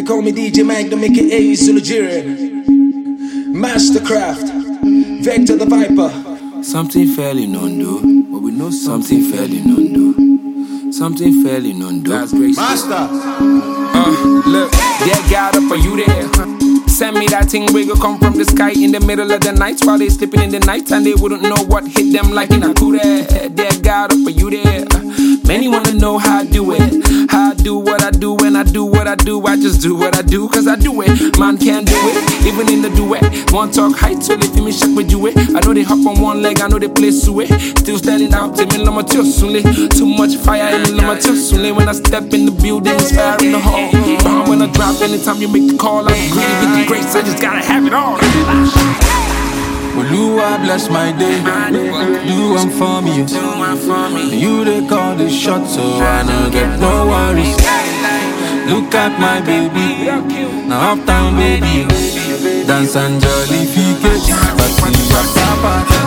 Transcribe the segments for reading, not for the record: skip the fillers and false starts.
call me DJ Magnum, aka Zulujirian. Mastercraft, Vector the Viper. Something fairly known, do. But we know something fairly known, do. Something fairly known, do. That's great. Master. Look, there God up, are you there? Send me that thing where you come from the sky in the middle of the night while they sleeping in the night and they wouldn't know what hit them like in a coup there. There God up, are you there? Many wanna know how I do it. How I do what I do when I do what I do. I just do what I do cause I do it. Man can't do it, even in the duet. One talk height so they feel me shock with you it. I know they hop on one leg, I know they play suet. Still standing out, to me lama tusule. Too much fire in the lama tusule. When I step in the building, it's fire in the hall. Bomb when I drop, anytime you make the call, I'm greedy with the grace, I just gotta have it all. Oluwa bless my day, do one for me. You they call the shot, so I don't get no worries. Look at my baby, now uptown baby. Dance and jollificate, party after party.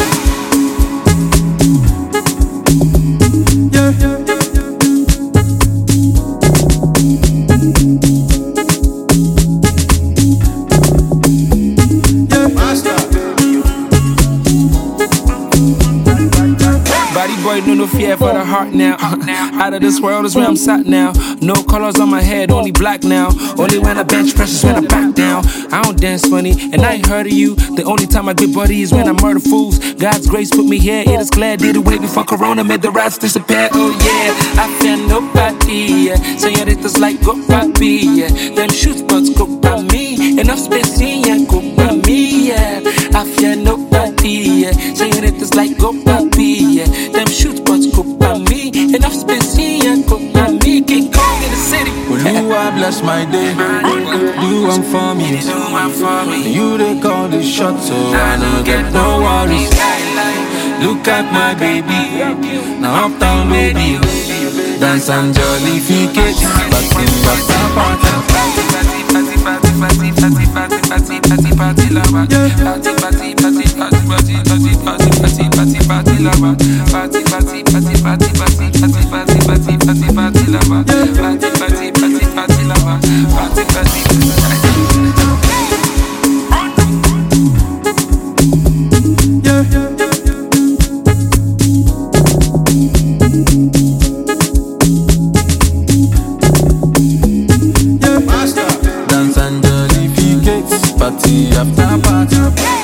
Boy, no fear for the heart now. Out of this world is where I'm sat now. No colors on my head, only black now. Only when I bench press is when I back down. I don't dance funny, and I ain't heard of you. The only time I get buddy is when I murder fools. God's grace put me here, it is glad. Did it way before Corona made the rats disappear. Oh yeah, I fear nobody. Señoritas like go papi. Them shoot spots go by me. Enough space in go by me. I fear nobody. Señoritas like go papi. Them shoot spots go by me. Enough space in go by me. King Kong in the city. Oluwa bless my day, do one for me. You they call the shot, so I don't get no worries. Look at my baby, now uptown baby. Dance and jollificate, party after party. Dance and jollificate, party after party.